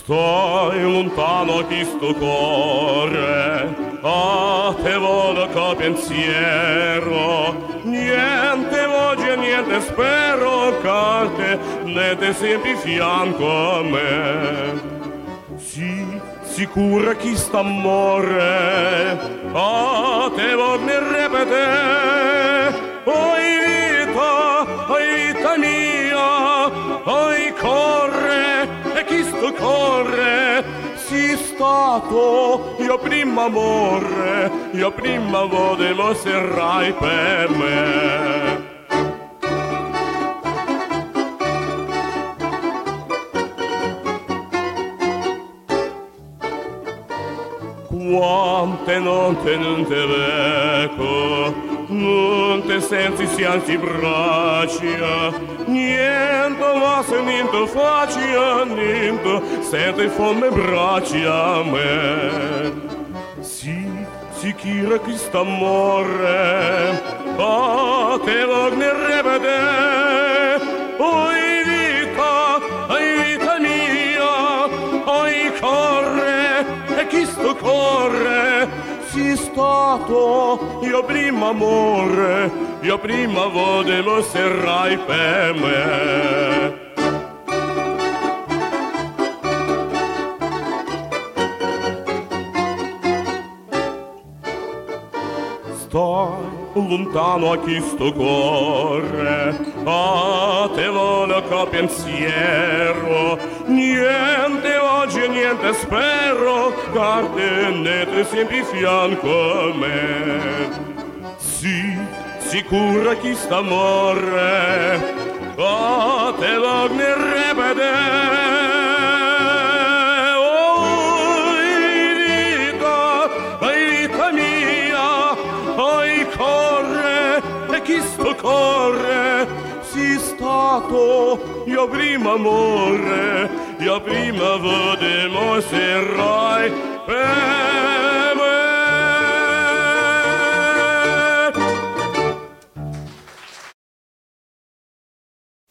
Stai lontano chi sto cuore, a te vola che pensiero, niente voce, niente spero, che te ne te sempre fianco a me. Sì, sicura chi sta amore, a te voglio ripetere, oi vita mia, oi corre, e chi sto corre, si stato io prima amore, io prima volevo serrai per me. Quante notte non te veco, non te senti si alzi braccia, niente ma se niente faccia, niente senti fonde braccia a me. Sì, sicura che sta amore, a te voglio rivedere, oi vita mia, oi corre, e chi sto corre, si stato io prima amore, io prima volevo serrai per me. Stai lontano a chi sto corre, a te vola che pensiero, niente oggi, niente spero, che tenete sempre fianco a me. Sì, sicura chi sta amore, a te voglio rivedere. Chi sto corre, si stato io prima amore, io prima volevo serrai per